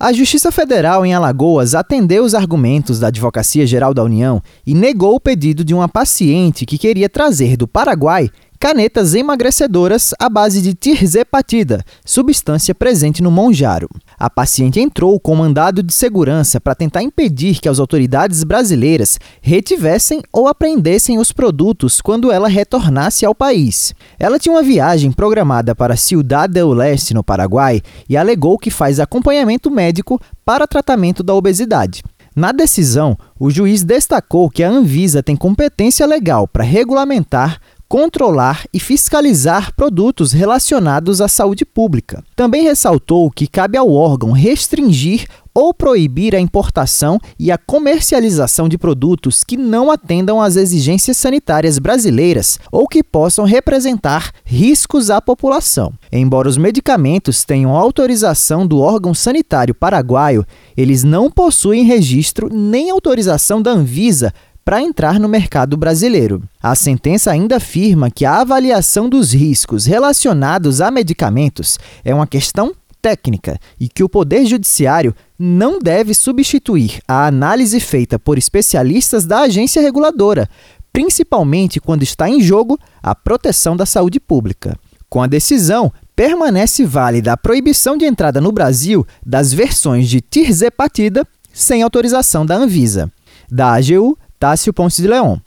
A Justiça Federal em Alagoas atendeu os argumentos da Advocacia Geral da União e negou o pedido de uma paciente que queria trazer do Paraguai canetas emagrecedoras à base de tirzepatida, substância presente no monjaro. A paciente entrou com mandado de segurança para tentar impedir que as autoridades brasileiras retivessem ou apreendessem os produtos quando ela retornasse ao país. Ela tinha uma viagem programada para Ciudad del Este, no Paraguai, e alegou que faz acompanhamento médico para tratamento da obesidade. Na decisão, o juiz destacou que a Anvisa tem competência legal para regulamentar, controlar e fiscalizar produtos relacionados à saúde pública. Também ressaltou que cabe ao órgão restringir ou proibir a importação e a comercialização de produtos que não atendam às exigências sanitárias brasileiras ou que possam representar riscos à população. Embora os medicamentos tenham autorização do órgão sanitário paraguaio, eles não possuem registro nem autorização da Anvisa para entrar no mercado brasileiro. A sentença ainda afirma que a avaliação dos riscos relacionados a medicamentos é uma questão técnica e que o Poder Judiciário não deve substituir a análise feita por especialistas da agência reguladora, principalmente quando está em jogo a proteção da saúde pública. Com a decisão, permanece válida a proibição de entrada no Brasil das versões de tirzepatida sem autorização da Anvisa. Da AGU, Tássio Ponce de Leon.